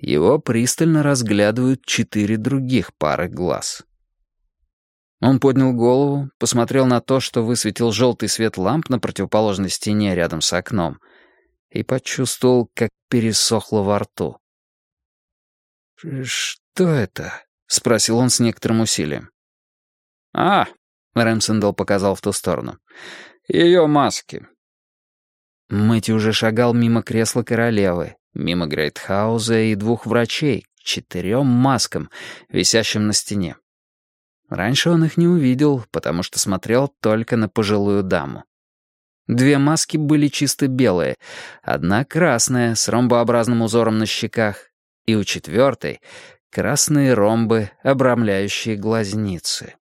Его пристально разглядывают 4 других пары глаз. Он поднял голову, посмотрел на то, что высветил желтый свет ламп на противоположной стене рядом с окном, и почувствовал, как пересохло во рту. «Что это?» — спросил он с некоторым усилием. «А!» — Рэмсендел показал в ту сторону. «Ее маски». Мэтью уже шагал мимо кресла королевы, мимо Грейтхауза и 2 врачей, к 4 маскам, висящим на стене. Раньше он их не увидел, потому что смотрел только на пожилую даму. 2 маски были чисто белые, одна красная, с ромбообразным узором на щеках, и у 4 красные ромбы, обрамляющие глазницы.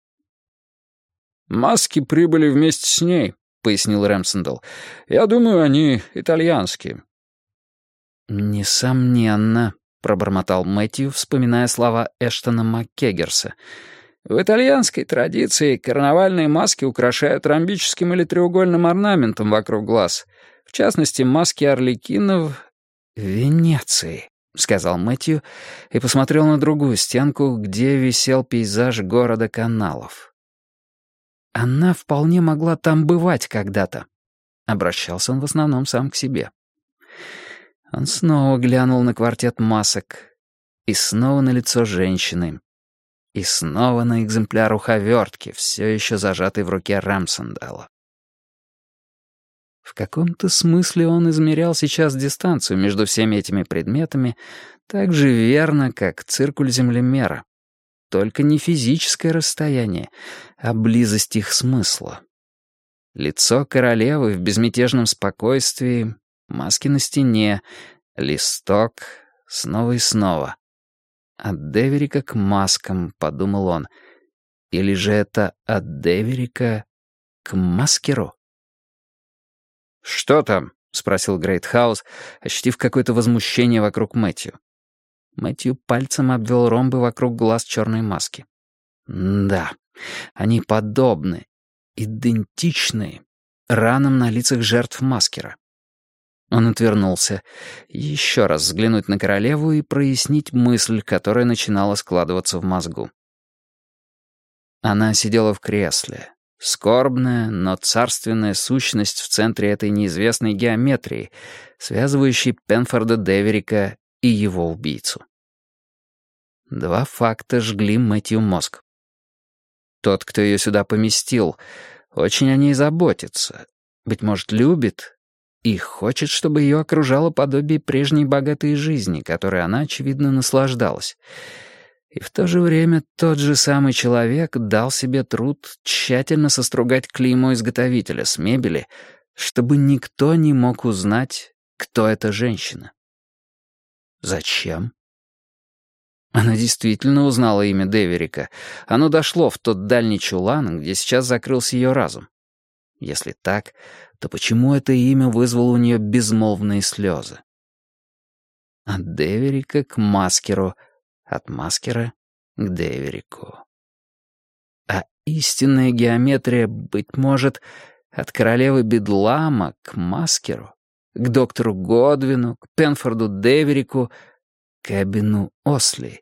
«Маски прибыли вместе с ней», — пояснил Рэмсендел. «Я думаю, они итальянские». «Несомненно», — пробормотал Мэтью, вспоминая слова Эштона МакКеггерса. «В итальянской традиции карнавальные маски украшают ромбическим или треугольным орнаментом вокруг глаз. В частности, маски арлекинов Венеции», — сказал Мэтью и посмотрел на другую стенку, где висел пейзаж города каналов. «Она вполне могла там бывать когда-то». Обращался он в основном сам к себе. Он снова глянул на квартет масок. И снова на лицо женщины. И снова на экземпляр уховертки, все еще зажатый в руке Рэмсендела. В каком-то смысле он измерял сейчас дистанцию между всеми этими предметами так же верно, как циркуль землемера. Только не физическое расстояние, а близость их смысла. Лицо королевы в безмятежном спокойствии, маски на стене, листок, снова и снова. От Деверика к маскам, подумал он. Или же это от Деверика к маскеру? «Что там?» — спросил Грейтхаус, ощутив какое-то возмущение вокруг Мэтью. Мэтью пальцем обвел ромбы вокруг глаз черной маски. Да, они подобны, идентичны ранам на лицах жертв маскера. Он отвернулся, еще раз взглянуть на королеву и прояснить мысль, которая начинала складываться в мозгу. Она сидела в кресле, скорбная, но царственная сущность в центре этой неизвестной геометрии, связывающей Пенфорда Деверика и его убийцу. 2 факта жгли Мэтью мозг. Тот, кто ее сюда поместил, очень о ней заботится, быть может, любит и хочет, чтобы ее окружало подобие прежней богатой жизни, которой она, очевидно, наслаждалась. И в то же время тот же самый человек дал себе труд тщательно состругать клеймо изготовителя с мебели, чтобы никто не мог узнать, кто эта женщина. Зачем? Она действительно узнала имя Деверика. Оно дошло в тот дальний чулан, где сейчас закрылся ее разум. Если так, то почему это имя вызвало у нее безмолвные слезы? От Деверика к маскеру, от маскера к Деверику. А истинная геометрия, быть может, от королевы Бедлама к маскеру, к доктору Годвину, к Пенфорду Деверику, к Эббину Осли.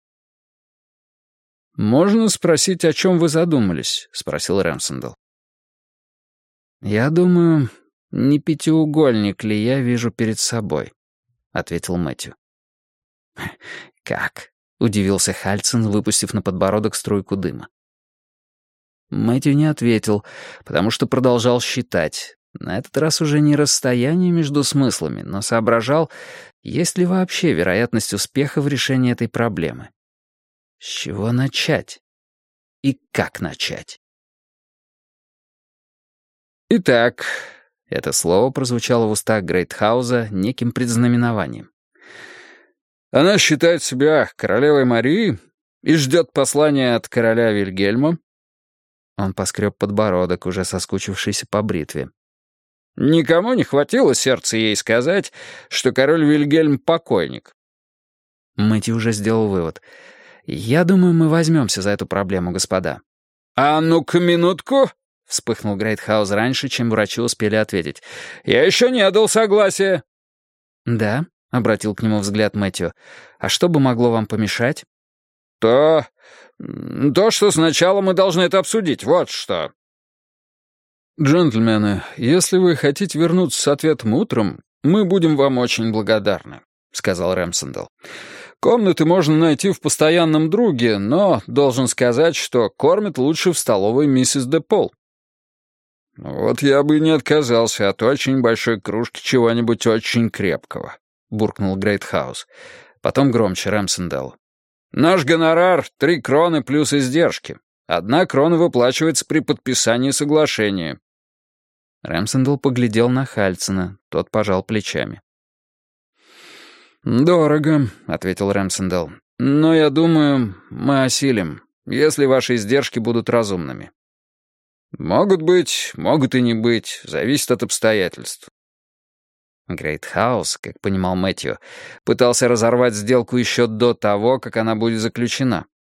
«Можно спросить, о чем вы задумались?» — спросил Рэмсендел. «Я думаю, не пятиугольник ли я вижу перед собой?» — ответил Мэтью. «Как?» — удивился Хальцин, выпустив на подбородок струйку дыма. Мэтью не ответил, потому что продолжал считать. На этот раз уже не расстояние между смыслами, но соображал, есть ли вообще вероятность успеха в решении этой проблемы. С чего начать? И как начать? «Итак», — это слово прозвучало в устах Грейтхауза неким предзнаменованием. «Она считает себя королевой Марии и ждет послания от короля Вильгельма». Он поскреб подбородок, уже соскучившийся по бритве. «Никому не хватило сердца ей сказать, что король Вильгельм — покойник». Мэтью уже сделал вывод. «Я думаю, мы возьмемся за эту проблему, господа». «А ну-ка, минутку!» — вспыхнул Грейтхаус раньше, чем врачи успели ответить. «Я еще не дал согласия». «Да?» — обратил к нему взгляд Мэтью. «А что бы могло вам помешать?» То, что сначала мы должны это обсудить, вот что». «Джентльмены, если вы хотите вернуться с ответом утром, мы будем вам очень благодарны», — сказал Рэмсендел. «Комнаты можно найти в постоянном друге, но должен сказать, что кормят лучше в столовой миссис де Пол». «Вот я бы не отказался от очень большой кружки чего-нибудь очень крепкого», — буркнул Грейтхаус. Потом громче Рэмсенделу. «Наш гонорар — 3 кроны плюс издержки. 1 крона выплачивается при подписании соглашения». Рэмсендел поглядел на Хальцена, тот пожал плечами. «Дорого», — ответил Рэмсендел. «Но я думаю, мы осилим, если ваши издержки будут разумными». «Могут быть, могут и не быть, зависит от обстоятельств». Грейтхаус, как понимал Мэтью, пытался разорвать сделку еще до того, как она будет заключена.